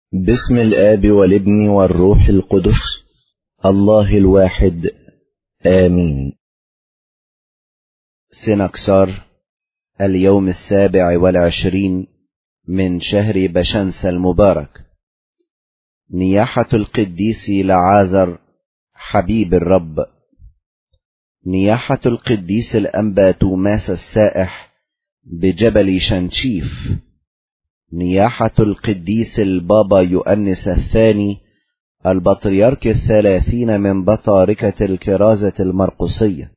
باسم الآب والابن والروح القدس الله الواحد آمين. سنكسار اليوم 27 من شهر بشمس المبارك. نياحة القديس لعازر حبيب الرب. نياحة القديس الأنبا توماس السائح بجبل شنشيف. نياحة القديس البابا يؤنس الثاني البطريرك 30 من بطاركة الكرازة المرقسية.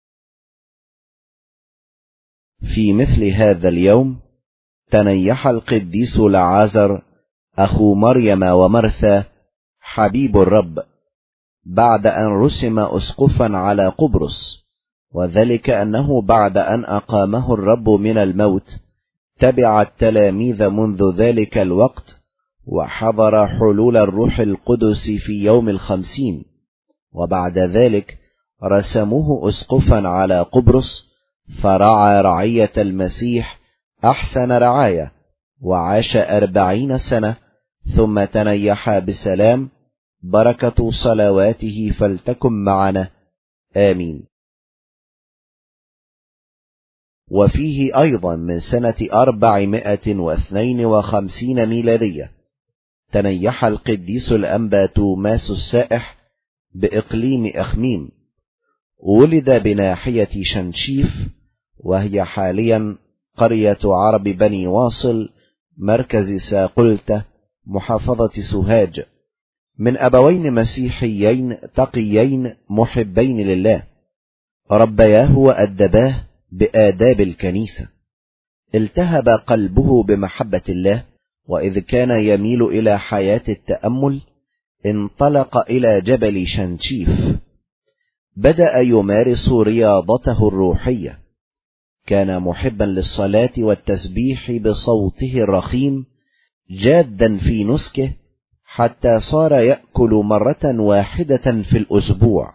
في مثل هذا اليوم تنيح القديس لعازر أخو مريم ومرثا حبيب الرب بعد أن رسم أسقفا على قبرص، وذلك أنه بعد أن أقامه الرب من الموت تبع التلاميذ منذ ذلك الوقت، وحضر حلول الروح القدس في يوم 50، وبعد ذلك رسموه أسقفا على قبرص، فرعى رعية المسيح أحسن رعاية، وعاش 40 سنة، ثم تنيح بسلام. بركة صلواته فلتكن معنا آمين. وفيه أيضا من سنة 452 ميلادية تنيح القديس الأنبا توماس السائح بإقليم أخميم. ولد بناحية شنشيف، وهي حاليا قرية عرب بني واصل، مركز ساقلتة، محافظة سوهاج، من أبوين مسيحيين تقيين محبين لله، ربياه وأدباه بآداب الكنيسة. التهب قلبه بمحبة الله، وإذ كان يميل إلى حياة التأمل انطلق إلى جبل شنشيف. بدأ يمارس رياضته الروحية. كان محبا للصلاة والتسبيح بصوته الرخيم، جادا في نسكه، حتى صار يأكل مرة واحدة في الأسبوع.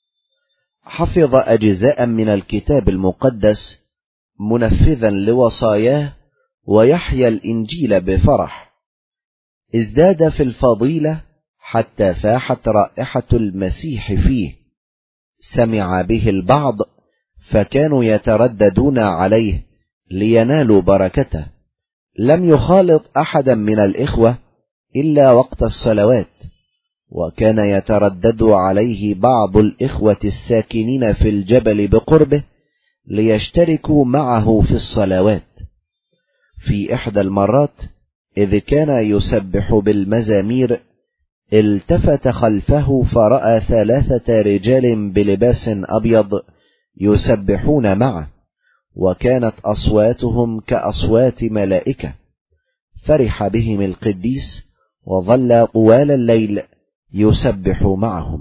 حفظ أجزاء من الكتاب المقدس منفذا لوصاياه، ويحيا الإنجيل بفرح. ازداد في الفضيلة حتى فاحت رائحة المسيح فيه. سمع به البعض فكانوا يترددون عليه لينالوا بركته. لم يخالط أحدا من الإخوة إلا وقت الصلوات، وكان يتردد عليه بعض الإخوة الساكنين في الجبل بقربه ليشتركوا معه في الصلوات. في إحدى المرات إذ كان يسبح بالمزامير التفت خلفه فرأى 3 رجال بلباس أبيض يسبحون معه، وكانت أصواتهم كأصوات ملائكة. فرح بهم القديس وظل طوال الليل يسبح معهم.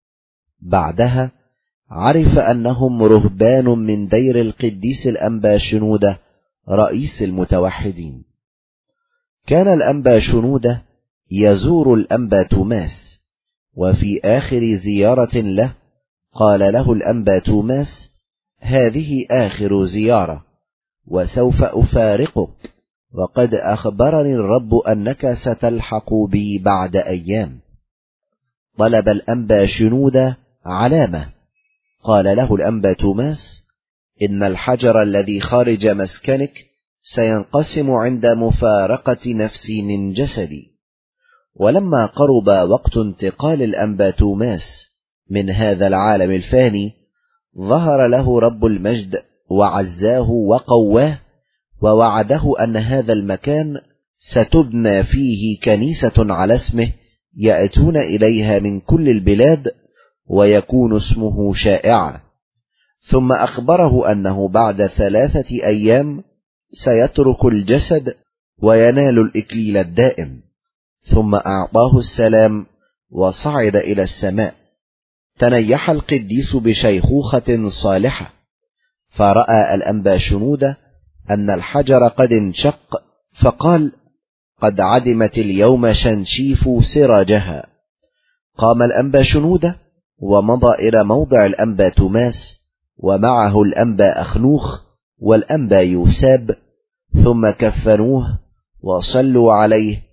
بعدها عرف أنهم رهبان من دير القديس الأنبا شنودة رئيس المتوحدين. كان الأنبا شنودة يزور الأنبا توماس، وفي آخر زيارة له قال له الأنبا توماس: هذه آخر زيارة، وسوف أفارقك، وقد أخبرني الرب أنك ستلحق بي بعد أيام. طلب الأنبا شنودة علامة. قال له الأنبا توماس: إن الحجر الذي خارج مسكنك سينقسم عند مفارقة نفسي من جسدي. ولما قرب وقت انتقال الأنبا توماس من هذا العالم الفاني، ظهر له رب المجد وعزاه وقواه، ووعده أن هذا المكان ستبنى فيه كنيسة على اسمه يأتون إليها من كل البلاد، ويكون اسمه شائعا. ثم أخبره أنه بعد 3 أيام سيترك الجسد وينال الإكليل الدائم. ثم أعطاه السلام وصعد إلى السماء. تنيح القديس بشيخوخة صالحة، فرأى الأنبا شنودة أن الحجر قد انشق، فقال: قد عدمت اليوم شنشيف سراجها. قام الأنبا شنودة ومضى إلى موضع الأنبا توماس، ومعه الأنبا أخنوخ والأنبا يوساب، ثم كفنوه وصلوا عليه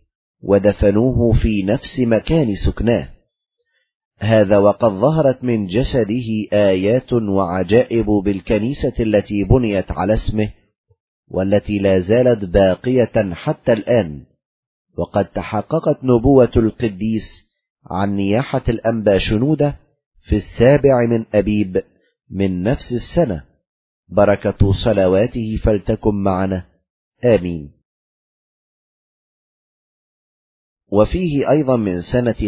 ودفنوه في نفس مكان سكناه. هذا وقد ظهرت من جسده آيات وعجائب بالكنيسة التي بنيت على اسمه، والتي لا زالت باقية حتى الآن. وقد تحققت نبوة القديس عن نياحة الأنبا شنودة في 7 من أبيب من نفس السنة. بركة صلواته فلتكن معنا، آمين. وفيه أيضا من سنة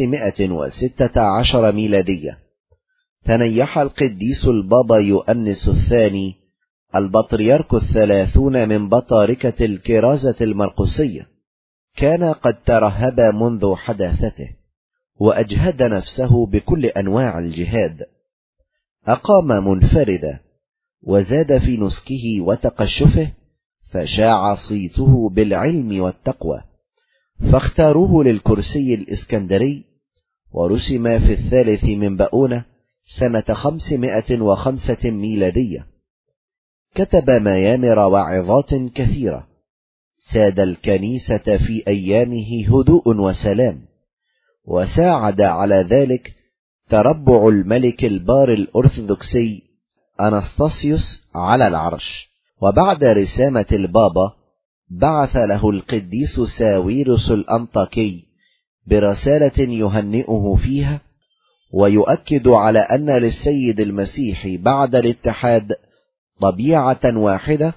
516 ميلادية تنيح القديس البابا يؤنس الثاني البطريرك 30 من بطاركة الكرازة المرقسية. كان قد ترهب منذ حداثته، وأجهد نفسه بكل أنواع الجهاد. أقام منفردا، وزاد في نسكه وتقشفه، فشاع صيته بالعلم والتقوى، فاختاروه للكرسي الإسكندري، ورسم في 3 من بؤونة سنة 505 ميلادية. كتب ميامر وعظات كثيرة، ساد الكنيسة في أيامه هدوء وسلام، وساعد على ذلك تربع الملك البار الأرثوذكسي أنستاسيوس على العرش. وبعد رسامة البابا بعث له القديس ساويرس الأنطاكي برسالة يهنئه فيها، ويؤكد على أن للسيد المسيح بعد الاتحاد طبيعة واحدة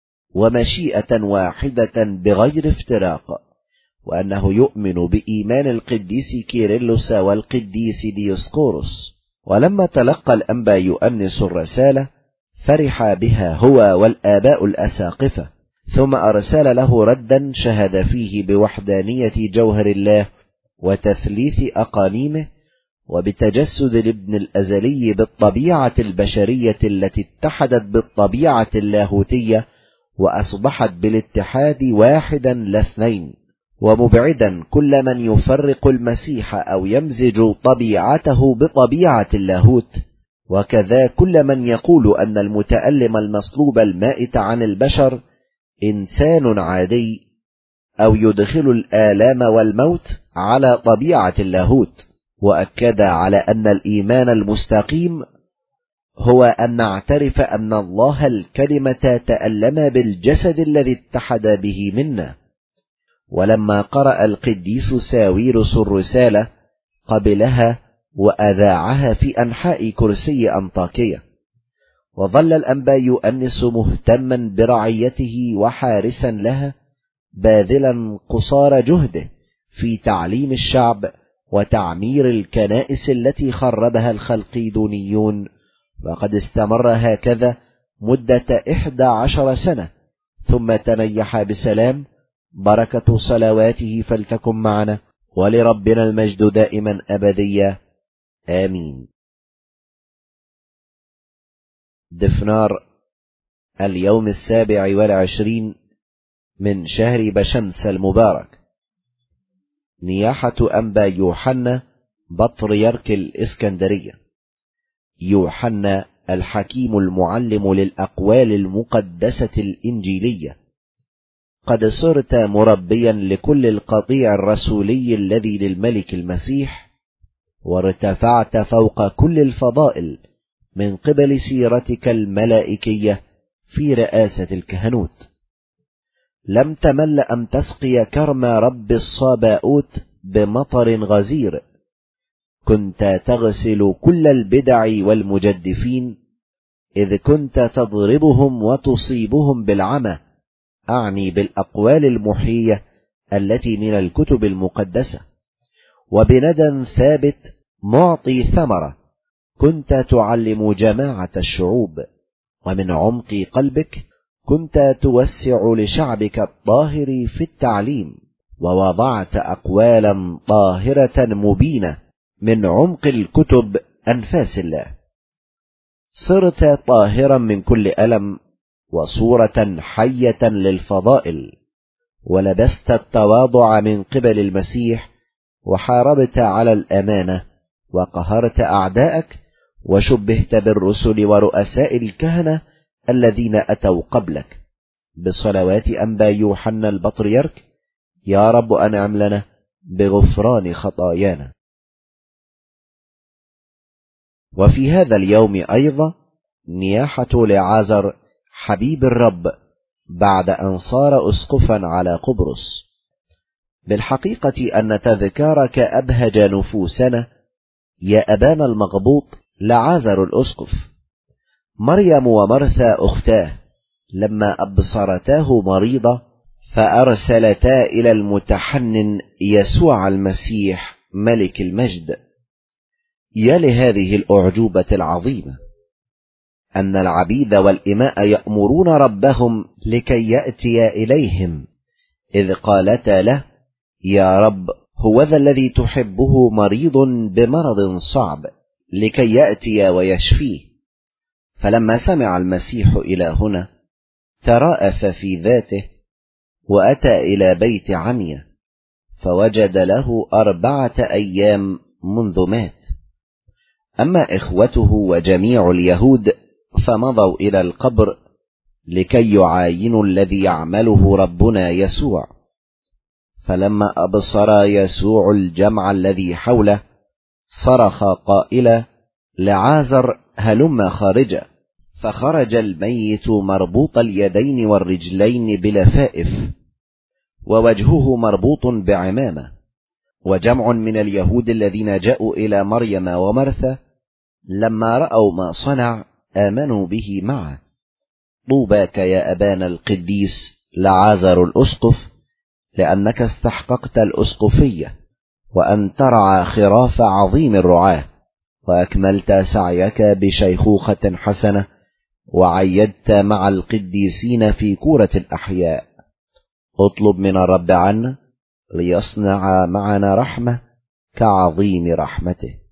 ومشيئة واحدة بغير افتراق، وأنه يؤمن بإيمان القديس كيرلس والقديس ديوسكوروس. ولما تلقى الأنبا يؤنس الرسالة فرح بها هو والآباء الأساقفة، ثم أرسل له ردا شهد فيه بوحدانية جوهر الله وتثليث أقانيمه، وبتجسد الابن الأزلي بالطبيعة البشرية التي اتحدت بالطبيعة اللاهوتية وأصبحت بالاتحاد واحدا لا اثنين، ومبعدا كل من يفرق المسيح أو يمزج طبيعته بطبيعة اللاهوت، وكذا كل من يقول أن المتألم المصلوب المائت عن البشر إنسان عادي، أو يدخل الآلام والموت على طبيعة اللاهوت. وأكد على أن الإيمان المستقيم هو أن نعترف أن الله الكلمة تألم بالجسد الذي اتحد به منا. ولما قرأ القديس ساويرس الرسالة قبلها وأذاعها في أنحاء كرسي أنطاكية. وظل الأنبا يؤنس مهتما برعيته وحارسا لها، باذلا قصارى جهده في تعليم الشعب وتعمير الكنائس التي خربها الخلقيدونيون، وقد استمر هكذا مدة 11 سنة، ثم تنيح بسلام. بركة صلواته فلتكن معنا، ولربنا المجد دائما أبديا، آمين. دفنار اليوم 27 من شهر بشمس المبارك، نياحة أنبا يوحنا بطريرك الإسكندرية. يوحنا الحكيم المعلم للأقوال المقدسة الإنجيلية، قد صرت مربيا لكل القطيع الرسولي الذي للملك المسيح، وارتفعت فوق كل الفضائل من قبل سيرتك الملائكية في رئاسة الكهنوت. لم تمل أن تسقي كرم رب الصاباؤوت بمطر غزير، كنت تغسل كل البدع والمجدفين، إذ كنت تضربهم وتصيبهم بالعمى، أعني بالأقوال المحية التي من الكتب المقدسة، وبندى ثابت معطي ثمرة كنت تعلم جماعة الشعوب. ومن عمق قلبك كنت توسع لشعبك الطاهر في التعليم، ووضعت أقوالا طاهرة مبينة من عمق الكتب أنفاس الله. صرت طاهرا من كل ألم، وصورة حية للفضائل، ولبست التواضع من قبل المسيح، وحاربت على الأمانة، وقهرت أعداءك، وشبهت بالرسل ورؤساء الكهنة الذين أتوا قبلك. بصلوات أنبا يوحنا البطريرك يا رب أنعم لنا بغفران خطايانا. وفي هذا اليوم أيضا نياحة لعازر حبيب الرب بعد أن صار أسقفا على قبرص. بالحقيقة أن تذكارك أبهج نفوسنا يا أبانا المغبوط لعازر الأسقف. مريم ومرثا أختاه لما أبصرتاه مريضة فأرسلتا إلى المتحنن يسوع المسيح ملك المجد. يا لهذه الأعجوبة العظيمة أن العبيد والإماء يأمرون ربهم لكي يأتي إليهم، إذ قالتا له: يا رب، هوذا الذي تحبه مريض بمرض صعب، لكي يأتي ويشفيه. فلما سمع المسيح إلى هنا ترأف في ذاته، وأتى إلى بيت عمية، فوجد له 4 أيام منذ مات. أما إخوته وجميع اليهود فمضوا إلى القبر لكي يعاينوا الذي يعمله ربنا يسوع. فلما أبصر يسوع الجمع الذي حوله صرخ قائلا: لعازر هلم خارجا. فخرج الميت مربوط اليدين والرجلين بلفائف، ووجهه مربوط بعمامة. وجمع من اليهود الذين جاءوا إلى مريم ومرثا لما رأوا ما صنع آمنوا به معه. طوباك يا أبانا القديس لعازر الأسقف، لأنك استحققت الأسقفية، وأن ترعى خراف عظيم الرعاة، وأكملت سعيك بشيخوخة حسنة، وعيدت مع القديسين في كورة الأحياء. اطلب من الرب عنا ليصنع معنا رحمة كعظيم رحمته.